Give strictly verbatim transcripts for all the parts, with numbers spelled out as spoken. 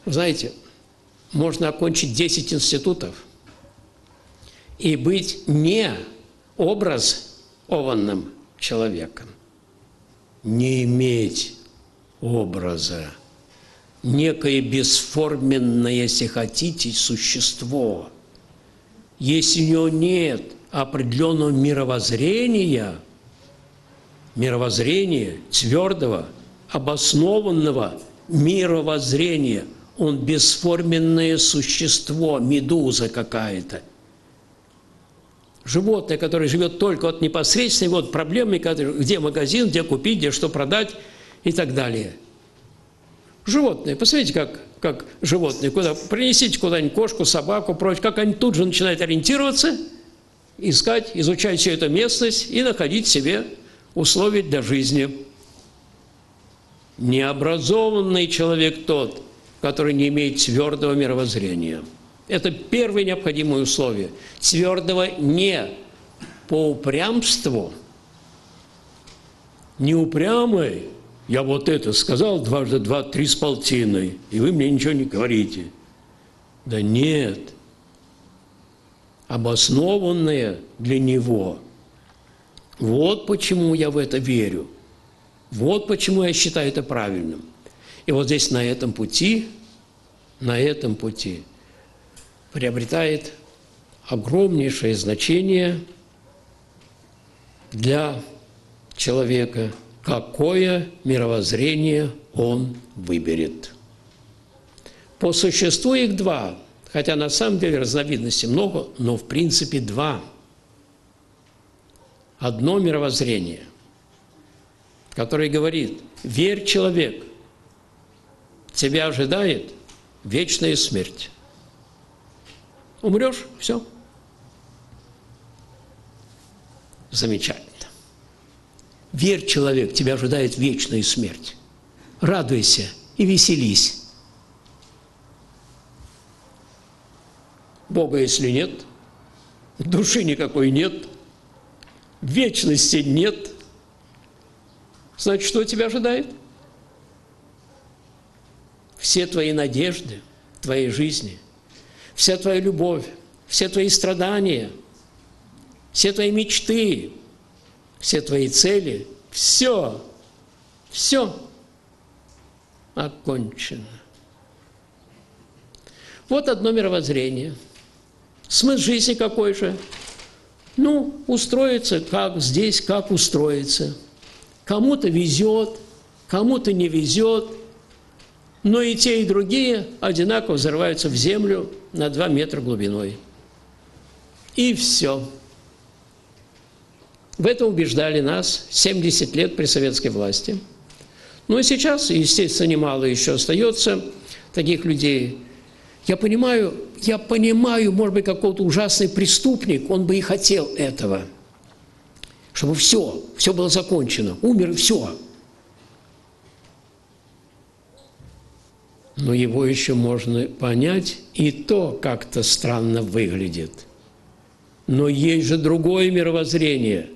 Знаете, можно окончить десять институтов и быть не образованным человеком, не иметь образа, некое бесформенное, если хотите, существо. Если у него нет определенного мировоззрения, мировоззрения, твердого, обоснованного мировоззрения, он бесформенное существо, медуза какая-то. Животное, которое живет только от непосредственной вот проблемы, где магазин, где купить, где что продать и так далее. Животные, посмотрите, как, как животные, куда, принесите куда-нибудь кошку, собаку, прочее, как они тут же начинают ориентироваться, искать, изучать всю эту местность и находить себе условия для жизни. Необразованный человек тот, который не имеет твердого мировоззрения. Это первое необходимое условие. Твердого не по упрямству, не упрямый. Я вот это сказал, дважды два, три с полтиной, и вы мне ничего не говорите. Да нет. Обоснованное для него. Вот почему я в это верю. Вот почему я считаю это правильным. И вот здесь на этом пути, на этом пути приобретает огромнейшее значение для человека, какое мировоззрение он выберет. По существу их два, хотя на самом деле разновидностей много, но в принципе два. Одно мировоззрение, которое говорит: верь, человек, тебя ожидает вечная смерть. Умрешь – все. Замечательно. Верь, человек, тебя ожидает вечная смерть. Радуйся и веселись. Бога, если нет, души никакой нет, вечности нет, значит, что тебя ожидает? Все твои надежды в твоей жизни, вся твоя любовь, все твои страдания, все твои мечты, все твои цели, все, все окончено. Вот одно мировоззрение. Смысл жизни какой же? Ну, устроиться, как здесь, как устроиться. Кому-то везет, кому-то не везет, но и те, и другие одинаково взрываются в землю на два метра глубиной. И все. В этом убеждали нас семьдесят лет при советской власти. Ну и сейчас, естественно, немало еще остается таких людей. Я понимаю, я понимаю, может быть, какой-то ужасный преступник, он бы и хотел этого. Чтобы все, все было закончено, умер и все. Но его еще можно понять, и то как-то странно выглядит. Но есть же другое мировоззрение,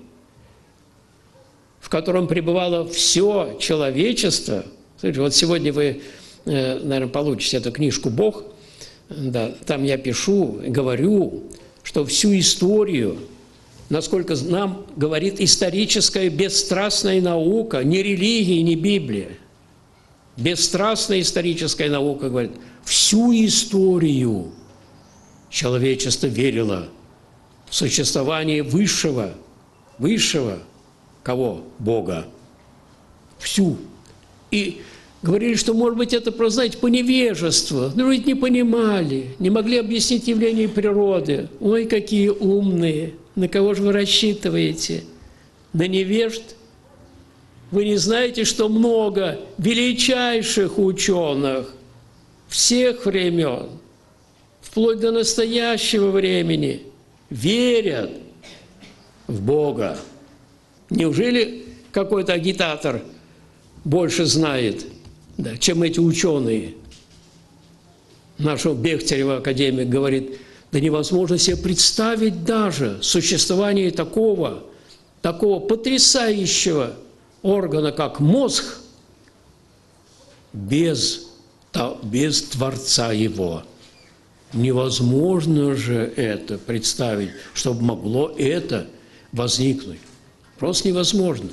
в котором пребывало все человечество. Смотрите, вот сегодня вы, наверное, получите эту книжку «Бог». Да, там я пишу, говорю, что всю историю, насколько нам говорит историческая бесстрастная наука, не религия, не Библия, бесстрастная историческая наука говорит, всю историю человечество верило в существование высшего, высшего, кого? Бога. Всю. И говорили, что, может быть, это просто, знаете, по невежеству. Ну, ведь не понимали, не могли объяснить явление природы. Ой, какие умные! На кого же вы рассчитываете? На невежд? Вы не знаете, что много величайших ученых всех времен, вплоть до настоящего времени, верят в Бога. Неужели какой-то агитатор больше знает, да, чем эти ученые? Нашего Бехтерева академик говорит, да невозможно себе представить даже существование такого, такого потрясающего органа, как мозг, без то без Творца его. Невозможно же это представить, чтобы могло это возникнуть. Просто невозможно.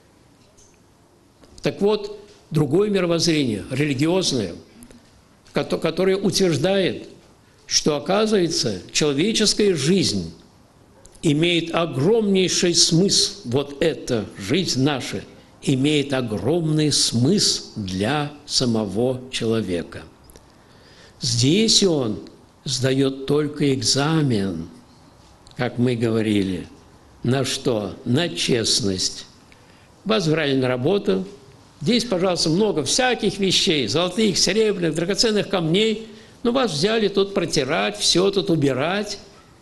Так вот, другое мировоззрение, религиозное, которое утверждает, что, оказывается, человеческая жизнь имеет огромнейший смысл. Вот эта жизнь наша имеет огромный смысл для самого человека. Здесь он сдает только экзамен, как мы говорили. На что? На честность. Вас брали на работу. Здесь, пожалуйста, много всяких вещей, золотых, серебряных, драгоценных камней. Но вас взяли тут протирать, все тут убирать.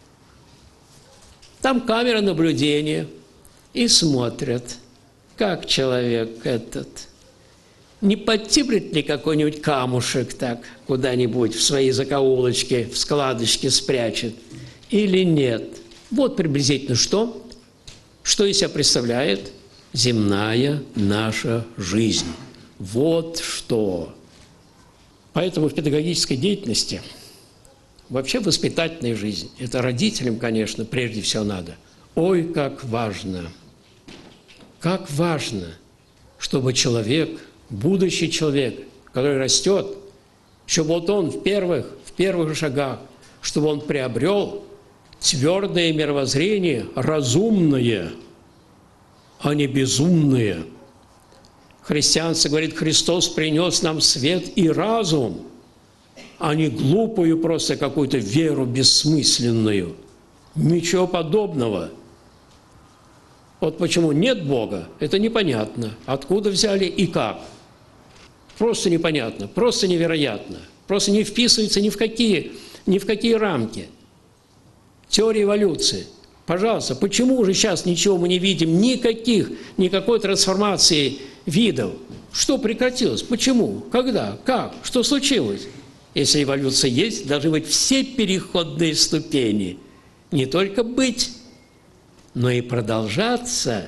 Там камера наблюдения. И смотрят, как человек этот, не подтиплет ли какой-нибудь камушек так куда-нибудь в свои закоулочки, в складочки спрячет или нет. Вот приблизительно что? Что из себя представляет земная наша жизнь. Вот что. Поэтому в педагогической деятельности, вообще в воспитательной жизни, это родителям, конечно, прежде всего надо. Ой, как важно, как важно, чтобы человек, будущий человек, который растет, чтобы вот он в первых, в первых шагах, чтобы он приобрел твердое мировоззрение, разумное, а не безумное. Христианство говорит, Христос принес нам свет и разум, а не глупую просто какую-то веру бессмысленную. Ничего подобного. Вот почему нет Бога, это непонятно. Откуда взяли и как. Просто непонятно, просто невероятно. Просто не вписывается ни в какие, ни в какие рамки. Теория эволюции. Пожалуйста, почему же сейчас ничего мы не видим, никаких, никакой трансформации видов? Что прекратилось? Почему? Когда? Как? Что случилось? Если эволюция есть, должны быть все переходные ступени. Не только быть, но и продолжаться.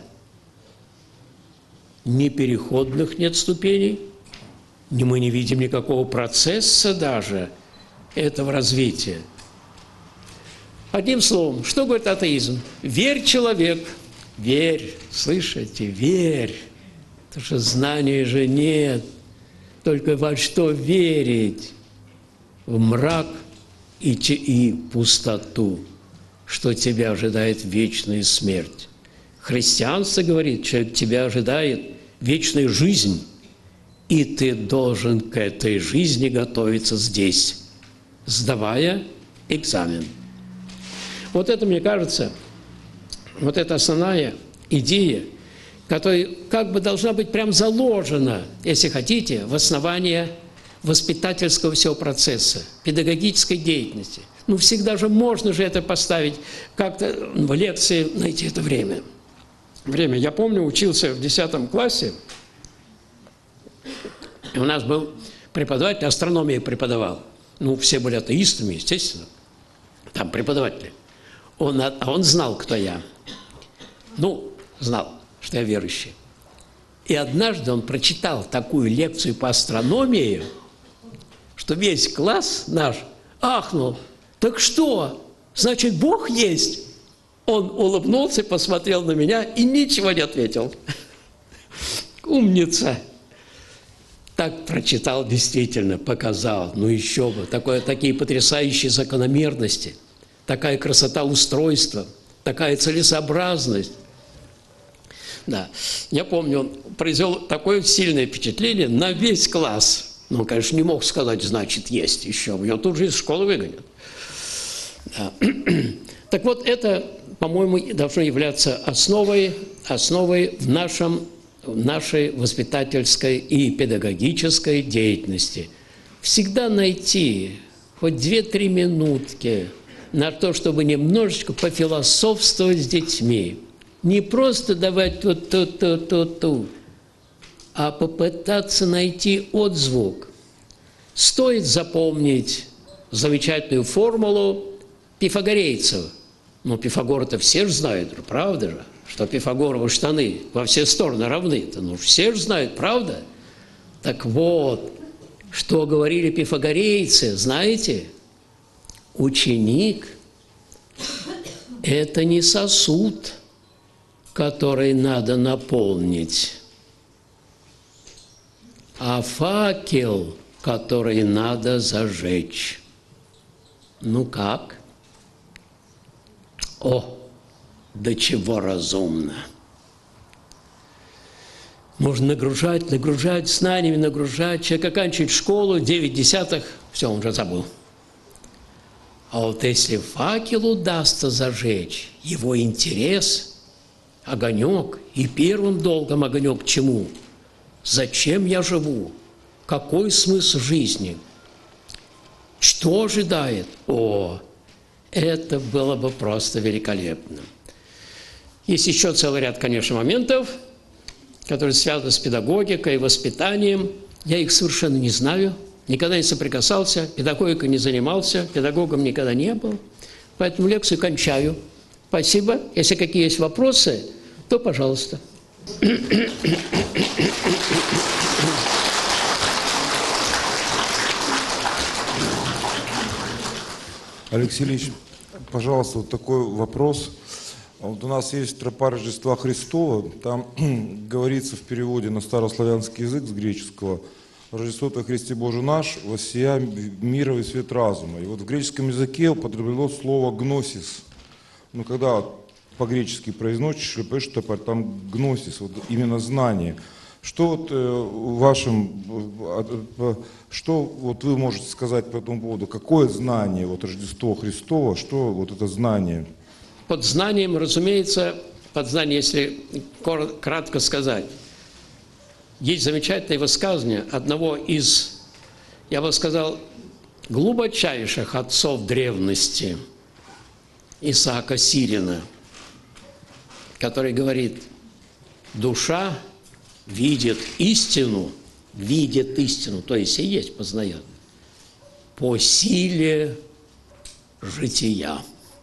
Ни переходных нет ступеней, ни мы не видим никакого процесса даже этого развития. Одним словом, что говорит атеизм? Верь, человек, верь, слышите, верь. Потому что знания же нет. Только во что верить? В мрак и, и пустоту, что тебя ожидает вечная смерть. Христианство говорит, что тебя ожидает вечная жизнь, и ты должен к этой жизни готовиться здесь, сдавая экзамен. Вот это, мне кажется, вот эта основная идея, которая как бы должна быть прям заложена, если хотите, в основание воспитательского всего процесса, педагогической деятельности. Ну, всегда же можно же это поставить, как-то в лекции найти это время. Время. Я помню, учился в десятом классе, и у нас был преподаватель, астрономию преподавал. Ну, все были атеистами, естественно, там преподаватели. Он, а он знал, кто я. Ну, знал, что я верующий. И однажды он прочитал такую лекцию по астрономии, что весь класс наш ахнул. Так что, значит, Бог есть? Он улыбнулся, посмотрел на меня и ничего не ответил. Умница. Так прочитал действительно, показал. Ну еще бы, такое, такие потрясающие закономерности, такая красота устройства, такая целесообразность. Да, я помню, он произвел такое сильное впечатление на весь класс. Но он, конечно, не мог сказать, значит, есть еще. Его тут же из школы выгонят. Да. Так вот, это, по-моему, должно являться основой, основой в, нашем, в нашей воспитательской и педагогической деятельности. Всегда найти хоть две-три минутки на то, чтобы немножечко пофилософствовать с детьми. Не просто давать ту-ту-ту-ту-ту, а попытаться найти отзвук. Стоит запомнить замечательную формулу пифагорейцев. Но Пифагора-то все же знают, правда же, что Пифагоровы штаны во все стороны равны. -то, ну, все же знают, правда? Так вот, что говорили пифагорейцы, знаете? Ученик – это не сосуд, который надо наполнить, а факел, который надо зажечь. Ну как? О, до чего разумно! Можно нагружать, нагружать, знаниями нагружать. Человек оканчивает школу, девять десятых, все, он уже забыл. А вот если факел удастся зажечь, его интерес, огонек, и первым долгом огонек к чему? Зачем я живу? Какой смысл жизни? Что ожидает? О, это было бы просто великолепно. Есть еще целый ряд, конечно, моментов, которые связаны с педагогикой, воспитанием. Я их совершенно не знаю, никогда не соприкасался, педагогикой не занимался, педагогом никогда не был. Поэтому лекцию кончаю. Спасибо. Если какие есть вопросы, то пожалуйста. Алексей Ильич, пожалуйста, вот такой вопрос. Вот у нас есть тропа Рождества Христова, там говорится в переводе на старославянский язык с греческого: «Рождество Твое, Христе Боже наш, воссия мира и свет разума». И вот в греческом языке употреблено слово «гносис». Ну, когда по-гречески произносишь, что там «гносис», вот именно знание. Что вот э, в вашем, э, что вот вы можете сказать по этому поводу? Какое знание, вот Рождество Христово, что вот это знание? Под знанием, разумеется, под знанием, если кратко сказать, есть замечательное высказывание одного из, я бы сказал, глубочайших отцов древности, Исаака Сирина, который говорит: душа видит истину, видит истину, то есть и есть, познает, по силе жития.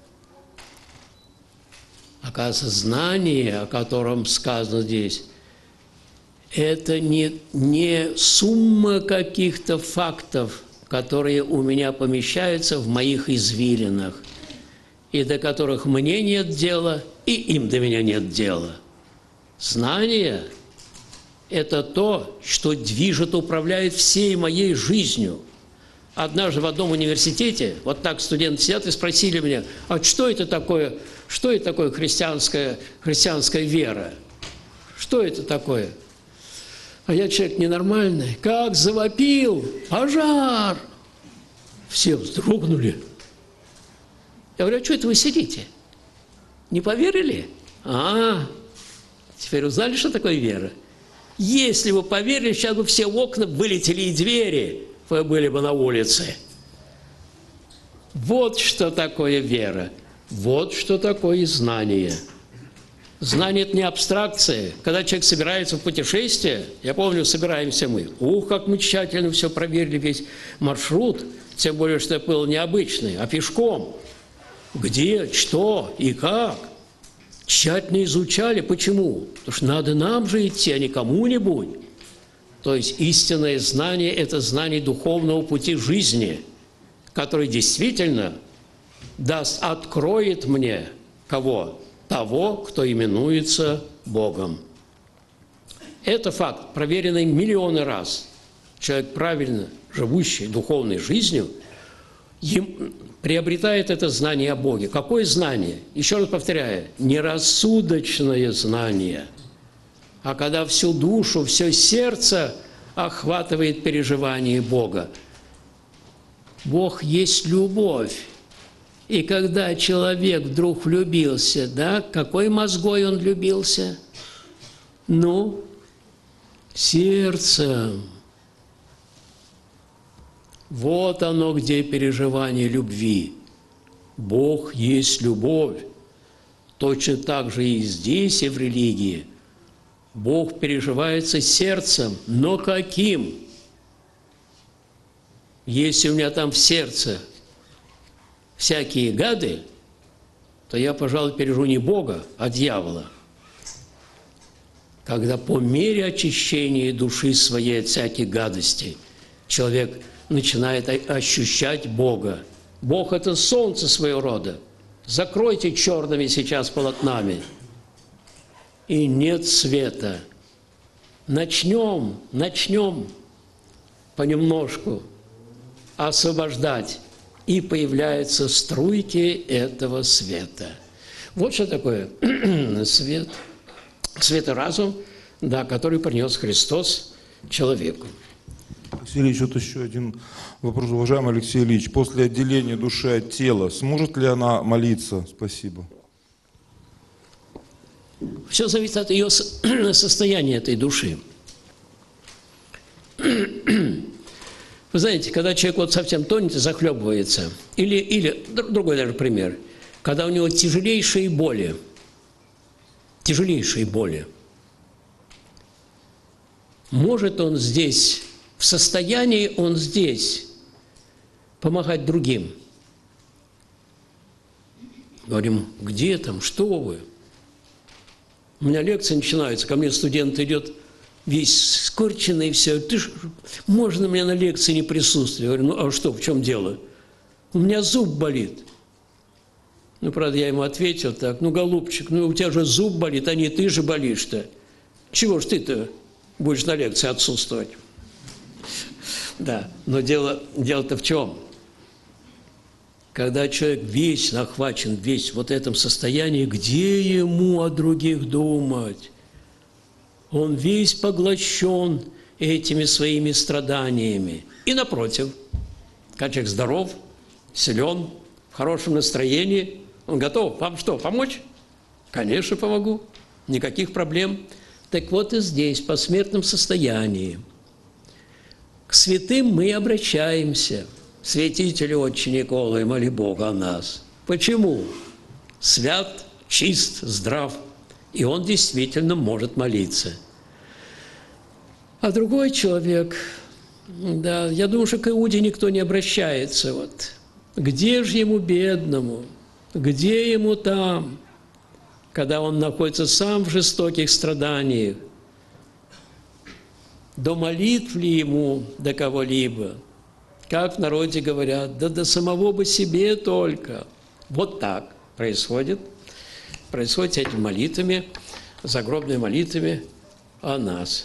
Оказывается, знание, о котором сказано здесь, это не, не сумма каких-то фактов, которые у меня помещаются в моих извилинах, и до которых мне нет дела, и им до меня нет дела. Знание – это то, что движет, управляет всей моей жизнью. Однажды в одном университете, вот так студенты сидят и спросили меня: а что это такое, что это такое христианская, христианская вера? Что это такое? А я человек ненормальный. Как завопил: пожар! Все вздрогнули. Я говорю: а что это вы сидите? Не поверили? А, теперь узнали, что такое вера? Если бы поверили, сейчас бы все окна вылетели и двери, вы были бы на улице. Вот что такое вера. Вот что такое знание. Знание – это не абстракция. Когда человек собирается в путешествие, я помню, собираемся мы. Ух, как мы тщательно все проверили, весь маршрут, тем более, что это был необычный, а пешком. Где, что и как. Тщательно изучали. Почему? Потому что надо нам же идти, а не кому-нибудь. То есть истинное знание – это знание духовного пути жизни, который действительно даст, откроет мне кого? Того, кто именуется Богом. Это факт, проверенный миллионы раз. Человек, правильно живущий духовной жизнью, приобретает это знание о Боге. Какое знание? Еще раз повторяю, не рассудочное знание, а когда всю душу, все сердце охватывает переживание Бога. Бог есть любовь. И когда человек вдруг влюбился, да, какой мозгой он влюбился? Ну, сердцем. Вот оно, где переживание любви. Бог есть любовь. Точно так же и здесь, и в религии. Бог переживается сердцем, но каким? Если у меня там в сердце всякие гады, то я, пожалуй, переживу не Бога, а дьявола. Когда по мере очищения души своей от всяких гадостей человек начинает ощущать Бога. Бог – это солнце своего рода. Закройте черными сейчас полотнами. И нет света. Начнем, начнем понемножку освобождать. И появляются струйки этого света. Вот что такое свет. Свет и разум, да, который принес Христос человеку. Алексей Ильич, вот еще один вопрос. Уважаемый Алексей Ильич, после отделения души от тела, сможет ли она молиться? Спасибо. Все зависит от ее состояния, этой души. Вы знаете, когда человек вот совсем тонет и захлебывается, или, или другой даже пример, когда у него тяжелейшие боли, тяжелейшие боли, может он здесь, в состоянии он здесь помогать другим. Говорим, где там, что вы? У меня лекция начинается, ко мне студент идет, весь скорченный, все. Ты ж, можно мне на лекции не присутствовать? Я говорю, ну а что, в чем дело? У меня зуб болит. Ну, правда, я ему ответил так, ну, голубчик, ну, у тебя же зуб болит, а не ты же болишь-то. Чего ж ты-то будешь на лекции отсутствовать? Да, но дело, дело-то в чем? Когда человек весь охвачен, весь в вот этом состоянии, где ему о других думать? Он весь поглощен этими своими страданиями. И напротив, когда человек здоров, силен, в хорошем настроении, он готов. Вам что, помочь? Конечно, помогу. Никаких проблем. Так вот и здесь, по смертном состоянии, к святым мы обращаемся. Святитель Отче Николай, моли Бога о нас. Почему? Свят, чист, здрав. И он действительно может молиться. А другой человек, да, я думаю, что к Иуде никто не обращается. Вот. Где же ему, бедному, где ему там, когда он находится сам в жестоких страданиях? До молитв ли ему до кого-либо? Как в народе говорят, да до самого бы себе только. Вот так происходит. Происходит этими молитвами, загробными молитвами о нас.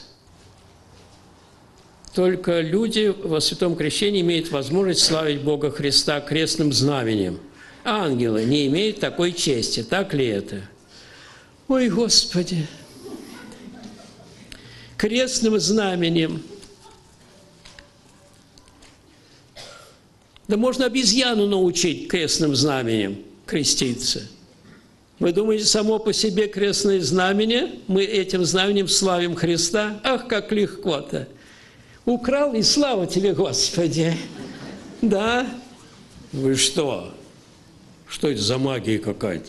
Только люди во Святом Крещении имеют возможность славить Бога Христа крестным знаменем. Ангелы не имеют такой чести. Так ли это? Ой, Господи! Крестным знаменем. Да можно обезьяну научить крестным знаменем креститься. Вы думаете, само по себе крестное знамение, мы этим знаменем славим Христа? Ах, как легко-то! Украл, и слава тебе, Господи! Да? Вы что? Что это за магия какая-то?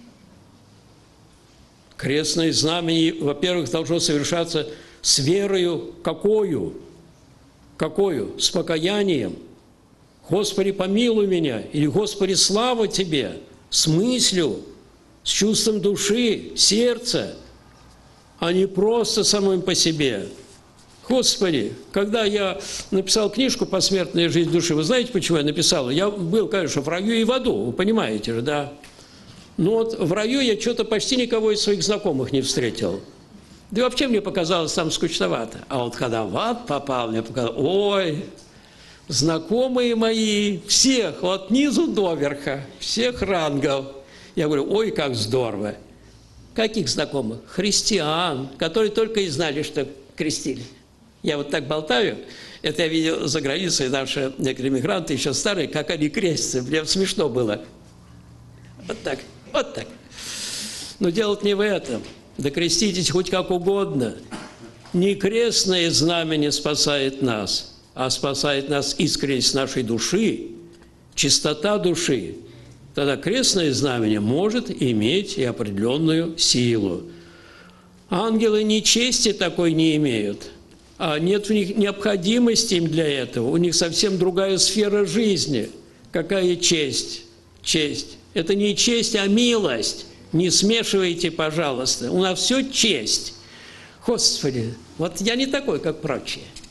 Крестное знамение, во-первых, должно совершаться с верою какою? Какою? С покаянием. Господи, помилуй меня, или Господи, слава Тебе, с мыслью, с чувством души, сердца, а не просто самым по себе. Господи, когда я написал книжку «Посмертная жизнь души», вы знаете, почему я написал? Я был, конечно, в раю и в аду, вы понимаете же, да? Но вот в раю я что-то почти никого из своих знакомых не встретил. Да и вообще мне показалось там скучновато. А вот когда в ад попал, мне показалось, ой, знакомые мои, всех, от низу до верха, всех рангов. Я говорю, ой, как здорово. Каких знакомых? Христиан, которые только и знали, что крестили. Я вот так болтаю, это я видел за границей, наши некоторые мигранты, еще старые, как они крестятся, мне смешно было. Вот так, вот так. Но дело не в этом. Да креститесь хоть как угодно. Не крестное знамение спасает нас, а спасает нас искренность нашей души, чистота души. Тогда крестное знамение может иметь и определенную силу. Ангелы ни чести такой не имеют, а нет у них необходимости им для этого. У них совсем другая сфера жизни. Какая честь? Честь. Это не честь, а милость. Не смешивайте, пожалуйста. У нас все честь. Господи, вот я не такой, как прочие.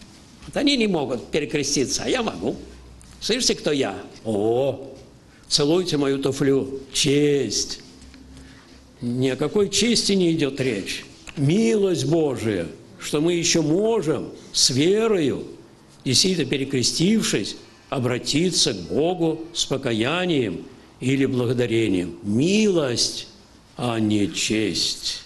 Вот они не могут перекреститься, а я могу. Слышите, кто я? О, целуйте мою туфлю. Честь. Ни о какой чести не идет речь. Милость Божия, что мы еще можем с верою, действительно перекрестившись, обратиться к Богу с покаянием или благодарением. Милость, а не честь.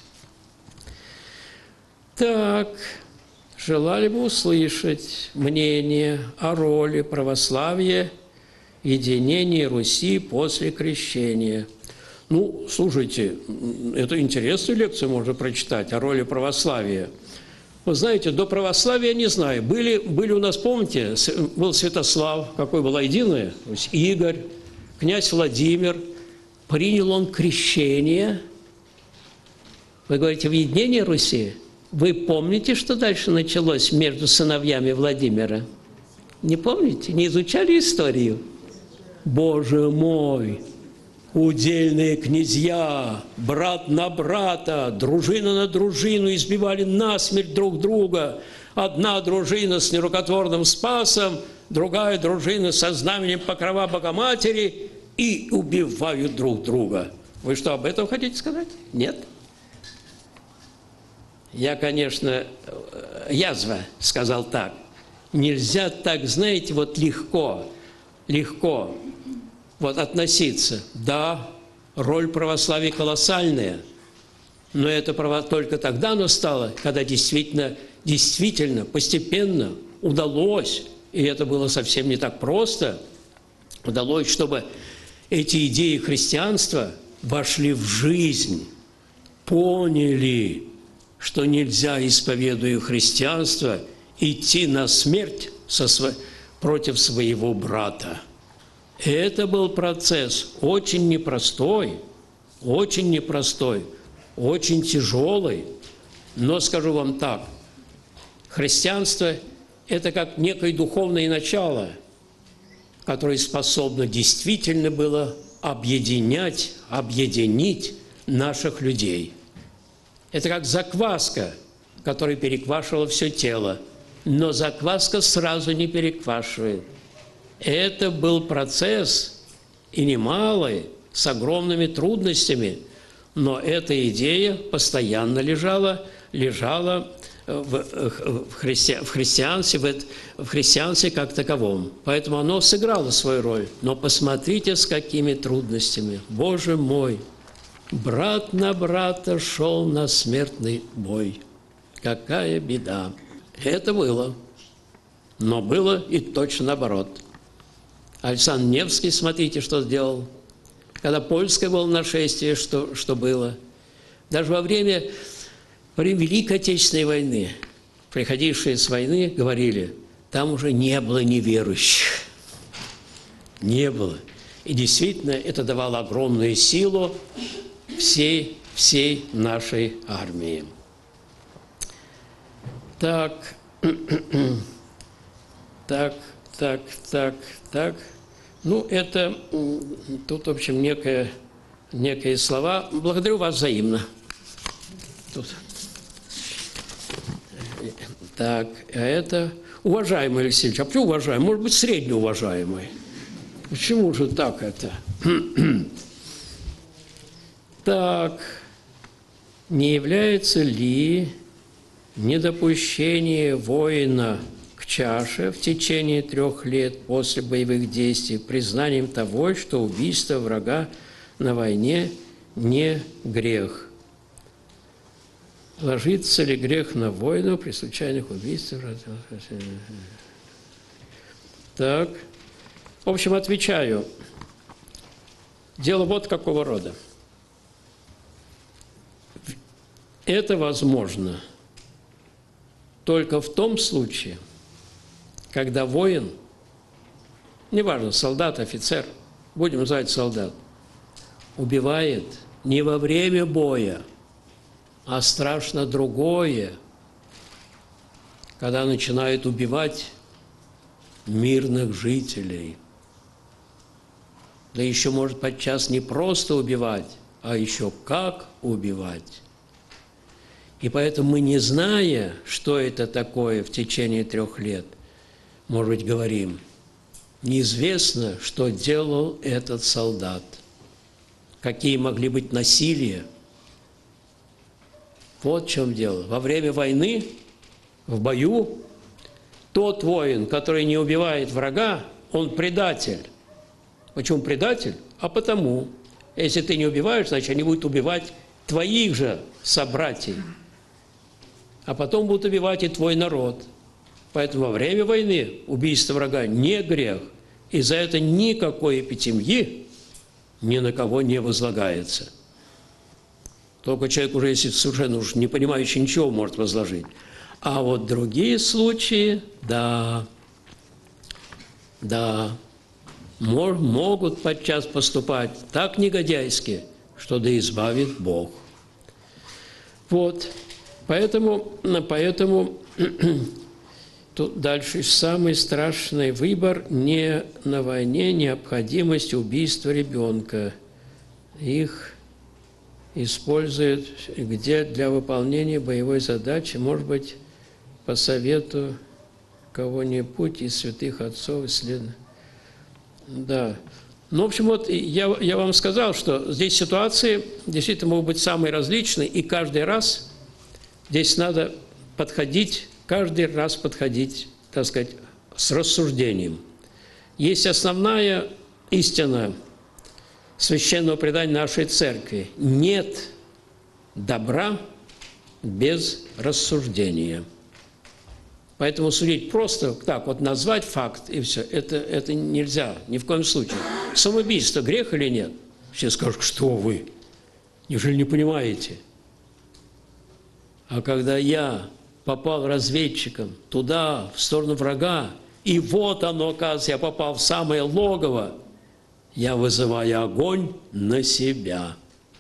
Так, желали бы услышать мнение о роли православия в единении Руси после крещения. Ну, слушайте, это интересную лекцию можно прочитать о роли православия. Вы знаете, до православия не знаю. Были, были у нас, помните, был Святослав, какой была единая, то есть Игорь, князь Владимир. Принял он крещение. Вы говорите, в единении Руси? Вы помните, что дальше началось между сыновьями Владимира? Не помните? Не изучали историю? Боже мой! Удельные князья, брат на брата, дружина на дружину избивали насмерть друг друга. Одна дружина с нерукотворным Спасом, другая дружина со знаменем Покрова Богоматери и убивают друг друга. Вы что, об этом хотите сказать? Нет? Я, конечно, язва сказал так. Нельзя так, знаете, вот легко, легко вот относиться. Да, роль православия колоссальная, но это право только тогда оно стало, когда действительно, действительно, постепенно удалось, и это было совсем не так просто, удалось, чтобы эти идеи христианства вошли в жизнь, поняли, что нельзя, исповедуя христианство, идти на смерть со сво... против своего брата. Это был процесс очень непростой, очень непростой, очень тяжелый. Но скажу вам так, христианство – это как некое духовное начало, которое способно действительно было объединять, объединить наших людей. Это как закваска, которая переквашивала все тело, но закваска сразу не переквашивает. Это был процесс, и немалый, с огромными трудностями, но эта идея постоянно лежала, лежала в, в, христи, в, христианстве, в, в христианстве как таковом. Поэтому оно сыграло свою роль. Но посмотрите, с какими трудностями. Боже мой! Брат на брата шел на смертный бой. Какая беда! Это было. Но было и точно наоборот. Александр Невский, смотрите, что сделал. Когда польское было нашествие, что, что было. Даже во время, во время Великой Отечественной войны, приходившие с войны, говорили, там уже не было неверующих. Не было. И действительно, это давало огромную силу всей, всей нашей армии. Так, так, так, так, так. Ну, это тут, в общем, некое, некие слова. Благодарю вас взаимно. Тут. Так, а это уважаемый Алексей Ильич. А почему уважаемый? Может быть, среднеуважаемый. Почему же так это? Так, не является ли недопущение воина к чаше в течение трех лет после боевых действий признанием того, что убийство врага на войне не грех? Ложится ли грех на воина при случайных убийствах? Так, в общем, отвечаю. Дело вот какого рода. Это возможно только в том случае, когда воин, неважно, солдат, офицер, будем называть солдат, убивает не во время боя, а страшно другое, когда начинает убивать мирных жителей. Да еще может подчас не просто убивать, а еще как убивать. И поэтому мы, не зная, что это такое в течение трех лет, может быть, говорим, неизвестно, что делал этот солдат, какие могли быть насилия. Вот в чем дело. Во время войны, в бою, тот воин, который не убивает врага, он предатель. Почему предатель? А потому, если ты не убиваешь, значит, они будут убивать твоих же собратьев, а потом будут убивать и твой народ. Поэтому во время войны убийство врага не грех, и за это никакой эпитемьи ни на кого не возлагается. Только человек уже, если совершенно уж не понимающий ничего, может возложить. А вот другие случаи, да, да, могут подчас поступать так негодяйски, что да избавит Бог. Вот, поэтому, поэтому тут дальше самый страшный выбор не на войне, необходимость убийства ребенка. Их используют где для выполнения боевой задачи, может быть, по совету кого-нибудь из святых отцов исследователей. Да. Ну, в общем, вот я, я вам сказал, что здесь ситуации действительно могут быть самые различные, и каждый раз здесь надо подходить, каждый раз подходить, так сказать, с рассуждением. Есть основная истина священного предания нашей церкви. Нет добра без рассуждения. Поэтому судить просто так, вот назвать факт и все, это, это нельзя, ни в коем случае. Самоубийство – грех или нет? Все скажут, что вы, неужели не понимаете? А когда я попал разведчиком туда, в сторону врага, и вот оно, оказывается, я попал в самое логово, я вызываю огонь на себя.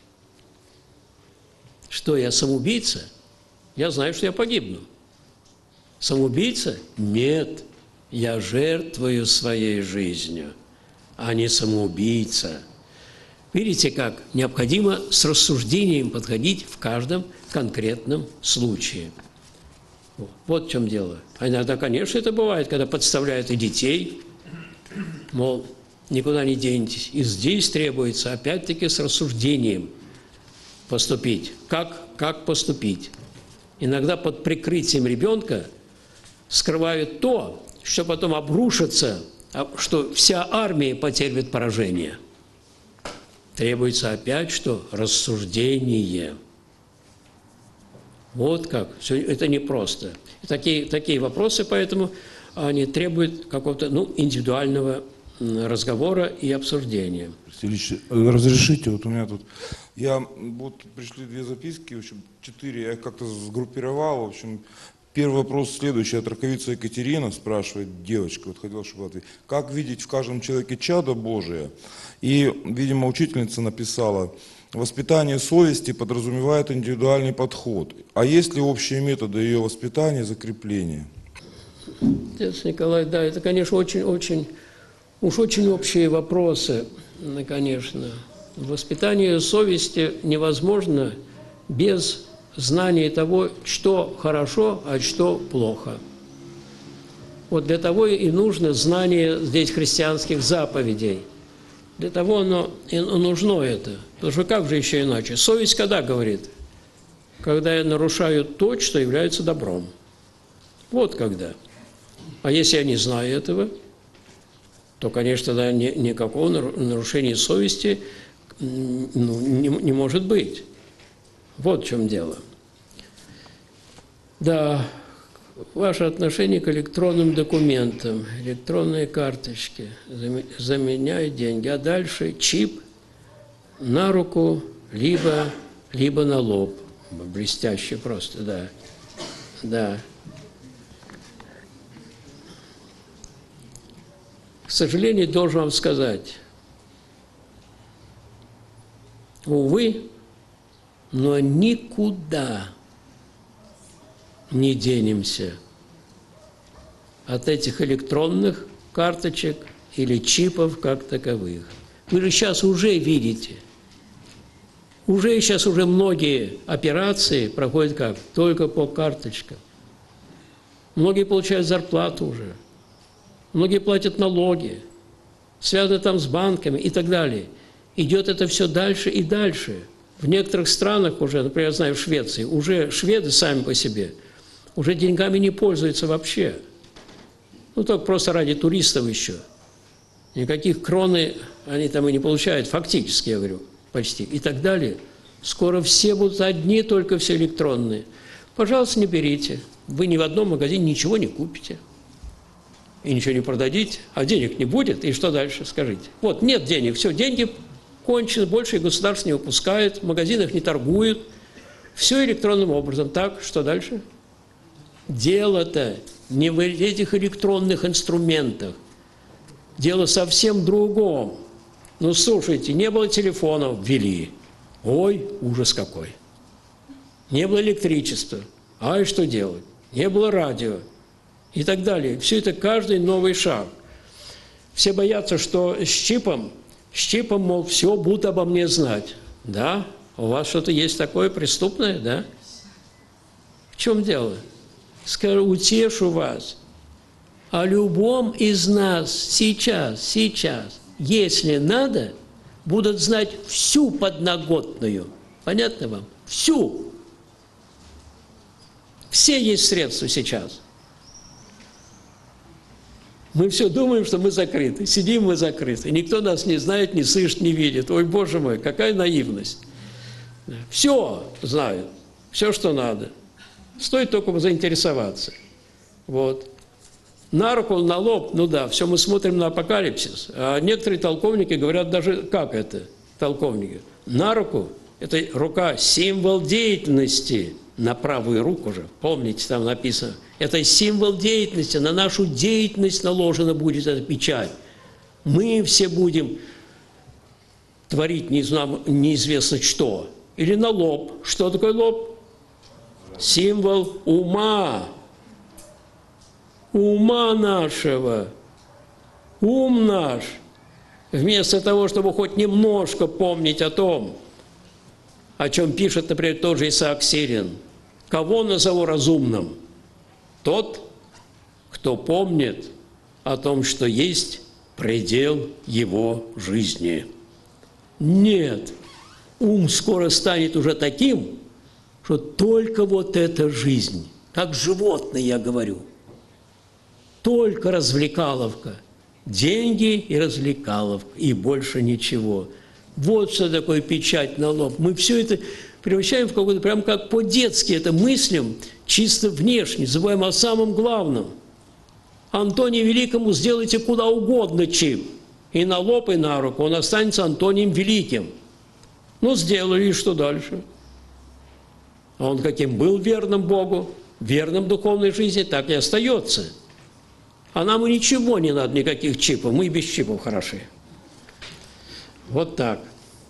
Что, я самоубийца? Я знаю, что я погибну. Самоубийца? Нет, я жертвую своей жизнью, а не самоубийца. Видите, как необходимо с рассуждением подходить в каждом конкретном случае. Вот в чем дело. А иногда, конечно, это бывает, когда подставляют и детей, мол, никуда не денетесь. И здесь требуется, опять-таки, с рассуждением поступить. Как, как поступить? Иногда под прикрытием ребенка скрывают то, что потом обрушится, что вся армия потерпит поражение. Требуется опять что? Рассуждение. Вот как. Это непросто. Такие, такие вопросы, поэтому они требуют какого-то ну, индивидуального разговора и обсуждения. Ильич, разрешите, вот у меня тут, я, вот пришли две записки, в общем, четыре, я их как-то сгруппировал, в общем, первый вопрос следующий, от раковицы Екатерина спрашивает, девочка, вот хотела, чтобы ответить, как видеть в каждом человеке чадо Божие? И, видимо, учительница написала, воспитание совести подразумевает индивидуальный подход, а есть ли общие методы ее воспитания и закрепления? Отец Николай, да, это, конечно, очень-очень, уж очень общие вопросы, конечно. Воспитание совести невозможно без знания того, что хорошо, а что плохо. Вот для того и нужно знание здесь христианских заповедей. Для того оно и нужно это. Потому что как же еще иначе? Совесть когда говорит? Когда я нарушаю то, что является добром. Вот когда. А если я не знаю этого, то, конечно, да, ни, никакого нарушения совести ну, не, не может быть. Вот в чем дело. Да, ваше отношение к электронным документам, электронные карточки заменяют деньги, а дальше чип на руку, либо, либо на лоб. Блестяще просто, да. Да. К сожалению, должен вам сказать, увы, но никуда не денемся от этих электронных карточек или чипов как таковых. Вы же сейчас уже видите, уже сейчас уже многие операции проходят как? Только по карточкам. Многие получают зарплату уже. многие платят налоги, связаны там с банками и так далее. Идет это все дальше и дальше. В некоторых странах уже, например, я знаю, в Швеции, уже шведы сами по себе уже деньгами не пользуются вообще. Ну, только просто ради туристов еще. Никаких кроны они там и не получают, фактически, я говорю, почти, и так далее. Скоро все будут одни, только все электронные. Пожалуйста, не берите. Вы ни в одном магазине ничего не купите. И ничего не продадите, а денег не будет, и что дальше, скажите? Вот, нет денег, все, деньги кончены, больше государство не выпускает, в магазинах не торгуют, все электронным образом. Так, что дальше? Дело-то не в этих электронных инструментах, дело совсем в другом. Ну, слушайте, не было телефонов, ввели. Ой, ужас какой. Не было электричества. Ай, что делать? Не было радио. И так далее. Все это каждый новый шаг. Все боятся, что с чипом, с чипом, мол, все будут обо мне знать. Да? У вас что-то есть такое преступное, да? В чем дело? Скажу, утешу вас. О любом из нас сейчас, сейчас, если надо, будут знать всю подноготную. Понятно вам? Всю. Все есть средства сейчас. Мы все думаем, что мы закрыты. Сидим мы закрыты. Никто нас не знает, не слышит, не видит. Ой, Боже мой, какая наивность. Все знают. Все, что надо. Стоит только заинтересоваться. Вот. На руку, на лоб, ну да, все мы смотрим на апокалипсис. А некоторые толковники говорят даже, как это, толковники? На руку, это рука, символ деятельности. На правую руку же, помните, там написано, это символ деятельности, на нашу деятельность наложена будет эта печать. Мы все будем творить неизвестно что. Или на лоб. Что такое лоб? Символ ума. Ума нашего. Ум наш. Вместо того, чтобы хоть немножко помнить о том, о чем пишет, например, тот же Исаак Сирин. Кого назову разумным? Тот, кто помнит о том, что есть предел его жизни. Нет, ум скоро станет уже таким, что только вот эта жизнь, как животное, я говорю, только развлекаловка, деньги и развлекаловка, и больше ничего. Вот что такое печать на лоб. Мы все это превращаем в какое-то, прям как по-детски это мыслим, чисто внешне, забываем о самом главном. Антонию Великому сделайте куда угодно чип. И на лоб, и на руку. Он останется Антонием Великим. Ну, сделали, и что дальше? А он каким был верным Богу, верным духовной жизни, так и остается. А нам и ничего не надо, никаких чипов. Мы и без чипов хороши. Вот так.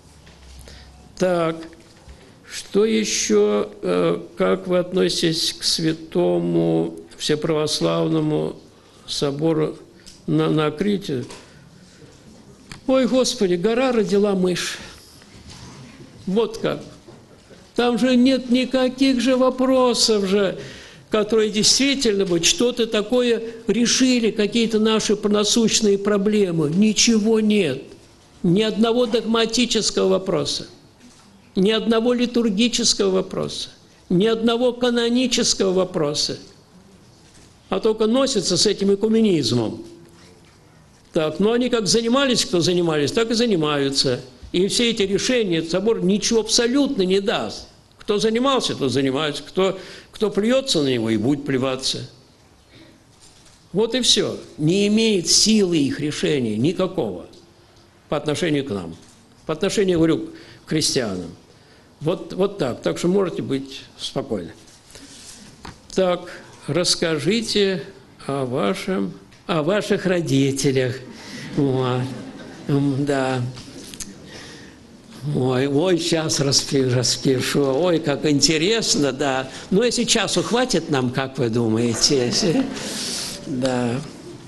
Так, что еще, э, как вы относитесь к святому всеправославному собору на, на Крите? Ой, Господи, гора родила мышь. Вот как. Там же нет никаких же вопросов же, которые действительно бы что-то такое решили, какие-то наши насущные проблемы. Ничего нет. Ни одного догматического вопроса, ни одного литургического вопроса, ни одного канонического вопроса, а только носятся с этим экуменизмом. Так, но они как занимались, кто занимались, так и занимаются. И все эти решения, собор ничего абсолютно не даст. Кто занимался, тот занимается, кто, кто плюется на него и будет плеваться. Вот и все. Не имеет силы их решения никакого. По отношению к нам, по отношению, говорю, к христианам. Вот, вот так, так что можете быть спокойны. Так, расскажите о, вашем, о ваших родителях. Вот. Да. Ой, ой, сейчас распишу, распишу. Ой, как интересно, да. Но если часу хватит нам, как вы думаете? Да.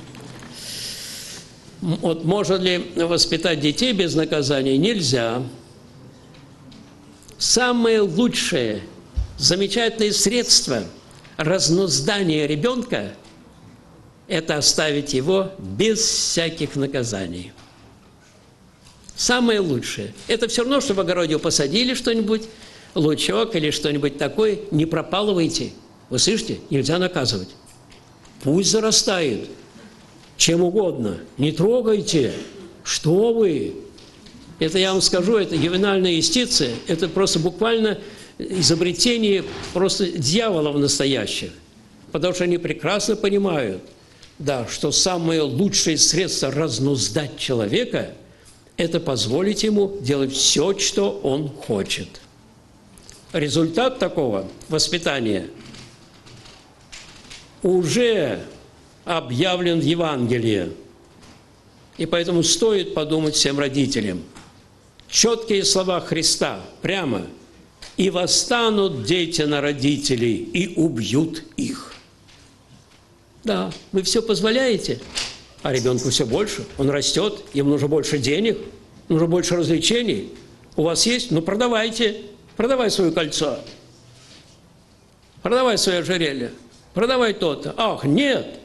Вот можно ли воспитать детей без наказания? Нельзя. Самое лучшее, замечательное средство разнуздания ребенка это оставить его без всяких наказаний. Самое лучшее. Это все равно, что в огороде посадили что-нибудь, лучок или что-нибудь такое, не пропалывайте. Вы слышите? Нельзя наказывать. Пусть зарастает. Чем угодно. Не трогайте. Что вы? Это я вам скажу, это ювенальная юстиция, это просто буквально изобретение просто дьяволов настоящих. Потому что они прекрасно понимают, да, что самое лучшее средство разнуздать человека – это позволить ему делать все, что он хочет. Результат такого воспитания уже объявлен в Евангелии. И поэтому стоит подумать всем родителям. Четкие слова Христа, прямо. «И восстанут дети на родителей, и убьют их». Да, вы все позволяете, а ребенку все больше. Он растет, ему нужно больше денег, нужно больше развлечений. У вас есть? Ну, продавайте. Продавай свое кольцо. Продавай свое ожерелье. Продавай то-то. Ах, нет!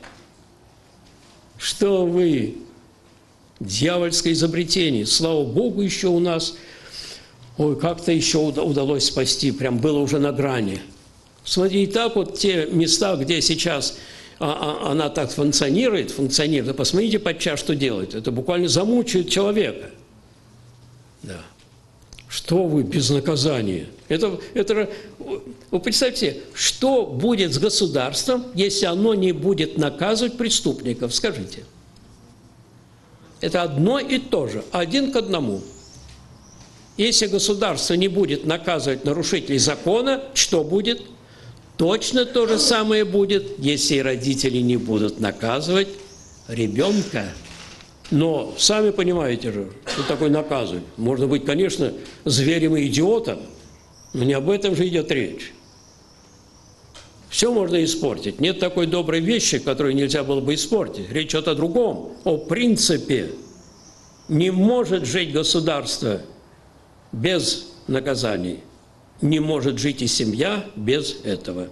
Что вы? Дьявольское изобретение. Слава Богу, еще у нас, ой, как-то еще удалось спасти, прям было уже на грани. Смотри, и так вот те места, где сейчас а, а, она так функционирует, функционирует, да посмотрите подчас, что делает. Это буквально замучает человека. Да. Что вы без наказания? Это, это, вы представьте, что будет с государством, если оно не будет наказывать преступников? Скажите. Это одно и то же, один к одному. Если государство не будет наказывать нарушителей закона, что будет? Точно то же самое будет, если родители не будут наказывать ребенка. Но сами понимаете же, что такое наказывать. Можно быть, конечно, зверем и идиотом, но не об этом же идет речь. Все можно испортить. Нет такой доброй вещи, которую нельзя было бы испортить. Речь идет о другом, о принципе. Не может жить государство без наказаний. Не может жить и семья без этого.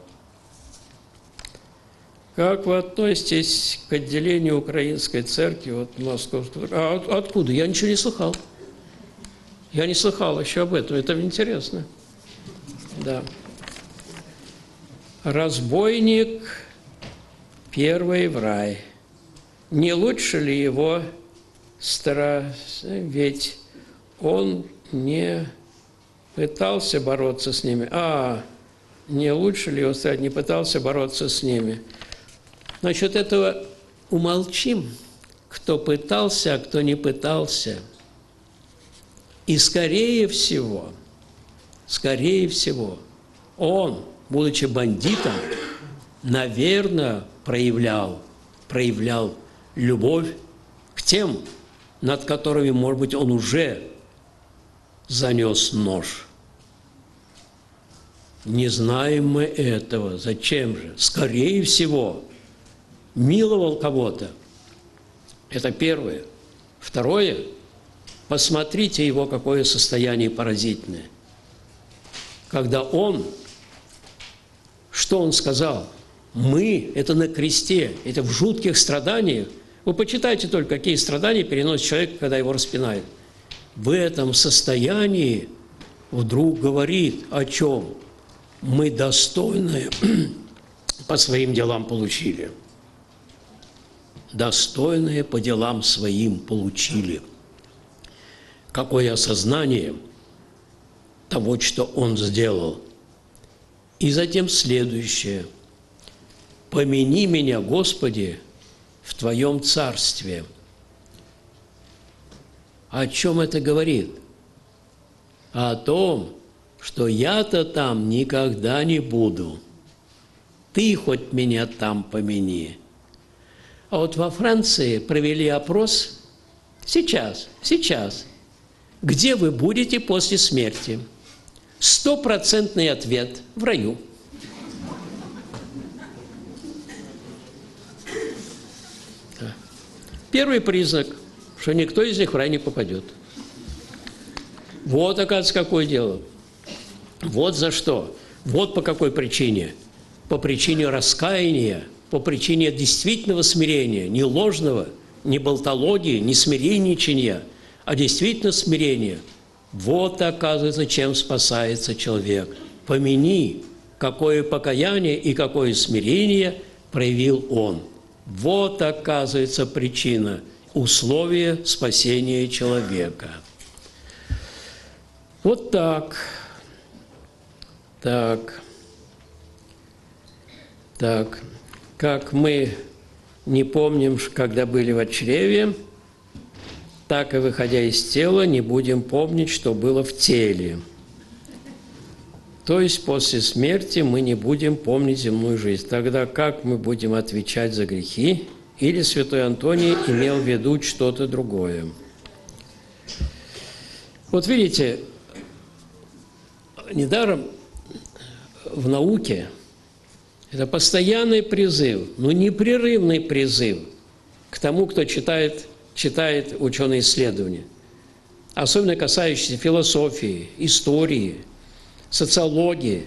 Как вы относитесь к отделению Украинской церкви от Московской? А от, откуда? Я ничего не слыхал. Я не слыхал еще об этом. Это интересно. Да. Разбойник первый в рай. Не лучше ли его стара... Ведь он не пытался бороться с ними. А, не лучше ли его стать, не пытался бороться с ними. Насчет этого умолчим, кто пытался, а кто не пытался. И скорее всего, скорее всего, он, будучи бандитом, наверное, проявлял, проявлял любовь к тем, над которыми, может быть, он уже занес нож. Не знаем мы этого. Зачем же? Скорее всего, миловал кого-то. Это первое. Второе. Посмотрите его, какое состояние поразительное. Когда он, что он сказал? Мы, это на кресте, это в жутких страданиях. Вы почитайте только, какие страдания переносит человек, когда его распинают. В этом состоянии вдруг говорит о чем? Мы достойные по своим делам получили. Достойные по делам своим получили. Какое осознание того, что он сделал. И затем следующее. «Помяни меня, Господи, в Твоем Царстве». О чем это говорит? О том, что я-то там никогда не буду. Ты хоть меня там помяни. А вот во Франции провели опрос сейчас, сейчас. Где вы будете после смерти? Стопроцентный ответ – в раю. Первый признак, что никто из них в рай не попадет. Вот, оказывается, какое дело. Вот за что. Вот по какой причине. По причине раскаяния, по причине действительного смирения, не ложного, не болтологии, не смиренничания, а действительно смирения. Вот, оказывается, чем спасается человек. Помяни, какое покаяние и какое смирение проявил он. Вот, оказывается, причина, условие спасения человека. Вот так. Так. Так. Как мы не помним, когда были в чреве, так и, выходя из тела, не будем помнить, что было в теле. То есть после смерти мы не будем помнить земную жизнь. Тогда как мы будем отвечать за грехи? Или святой Антоний имел в виду что-то другое? Вот видите, недаром в науке это постоянный призыв, но непрерывный призыв к тому, кто читает, читает ученые исследования, особенно касающиеся философии, истории, социологии.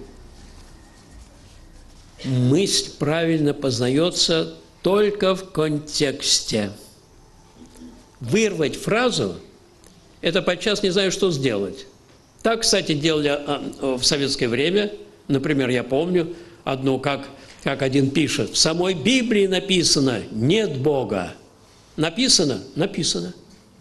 Мысль правильно познается только в контексте. Вырвать фразу – это подчас не знаю, что сделать. Так, кстати, делали в советское время. Например, я помню одну, как, как один пишет. В самой Библии написано «нет Бога». Написано? Написано.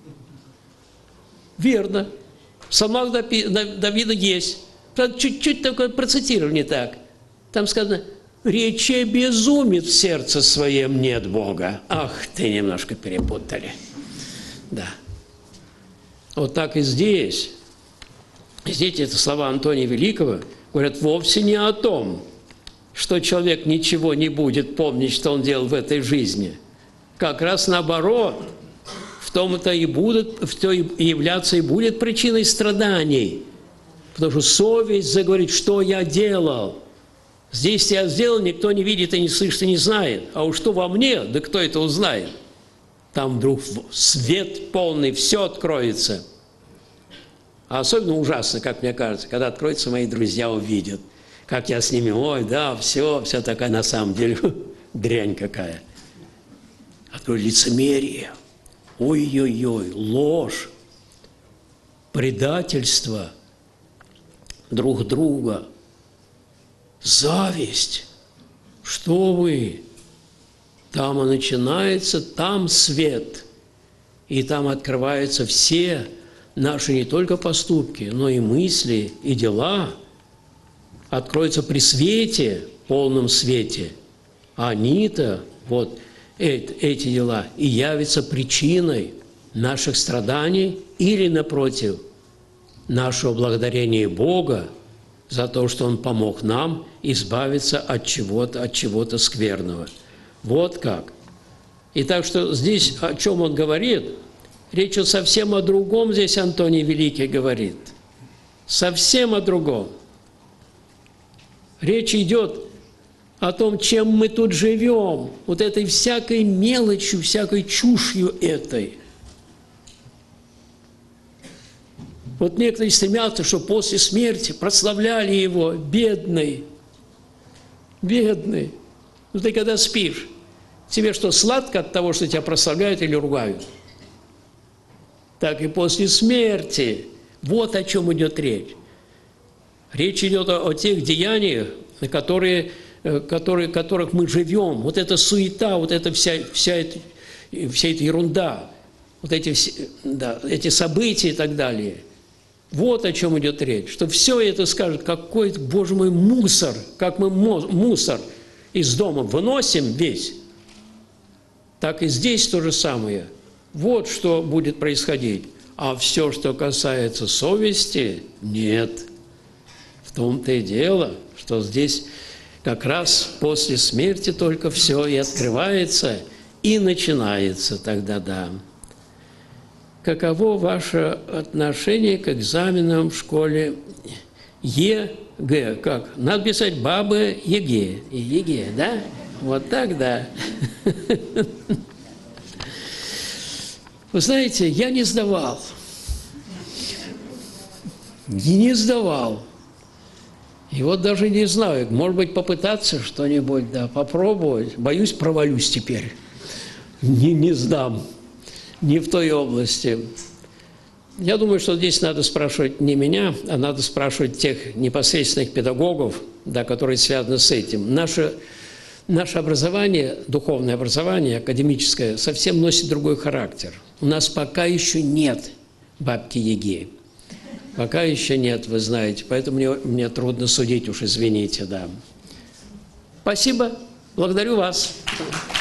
Верно. В Псалмах Давида есть. Чуть-чуть такое процитирование так. Там сказано «речи безумит в сердце своем нет Бога». Ах, ты немножко перепутали. Да. Вот так и здесь. Здесь это слова Антония Великого говорят вовсе не о том, что человек ничего не будет помнить, что он делал в этой жизни. Как раз наоборот, в том-то и будут, в том и являться и будет причиной страданий. Потому что совесть заговорит, что я делал. Здесь я сделал, никто не видит и не слышит и не знает. А уж что во мне, да кто это узнает? Там вдруг свет полный, все откроется. А особенно ужасно, как мне кажется, когда откроется, мои друзья увидят, как я с ними, ой, да, все, все такая на самом деле дрянь какая. Открою лицемерие, ой-ой-ой, ложь, предательство друг друга, зависть. Что вы? Там и начинается, там свет, и там открываются все наши не только поступки, но и мысли, и дела. Откроются при свете, полном свете. А они-то, вот эти, эти дела, и явятся причиной наших страданий или, напротив, нашего благодарения Бога за то, что Он помог нам избавиться от чего-то, от чего-то скверного. Вот как. И так что здесь, о чем он говорит, речь совсем о другом здесь Антоний Великий говорит. Совсем о другом. Речь идет о том, чем мы тут живем, вот этой всякой мелочью, всякой чушью этой. Вот некоторые стремятся, чтобы после смерти прославляли его, бедный, бедный. Ну ты когда спишь, тебе что, сладко от того, что тебя прославляют или ругают? Так и после смерти. Вот о чем идет речь. Речь идет о, о тех деяниях, которые, которые, которых мы живем. Вот эта суета, вот эта вся, вся, эта, вся эта ерунда, вот эти, да, эти события и так далее. Вот о чем идет речь. Что все это скажет, какой, боже мой, мусор, как мы мусор из дома выносим весь, так и здесь то же самое. Вот что будет происходить. А все, что касается совести, нет. В том-то и дело, что здесь как раз после смерти только все и открывается, и начинается тогда, да. Каково ваше отношение к экзаменам в школе ЕГЭ? Как? Надо писать бабы ЕГЭ. ЕГЭ, да? Вот так, да. Вы знаете, я не сдавал. И не сдавал. И вот даже не знаю, может быть, попытаться что-нибудь, да, попробовать. Боюсь, провалюсь теперь. Не, не сдам, не в той области. Я думаю, что здесь надо спрашивать не меня, а надо спрашивать тех непосредственных педагогов, да, которые связаны с этим. Наше, наше образование, духовное образование, академическое, совсем носит другой характер. У нас пока еще нет бабки-яги. Пока еще нет, вы знаете, поэтому мне, мне трудно судить, уж извините, да. Спасибо, благодарю вас.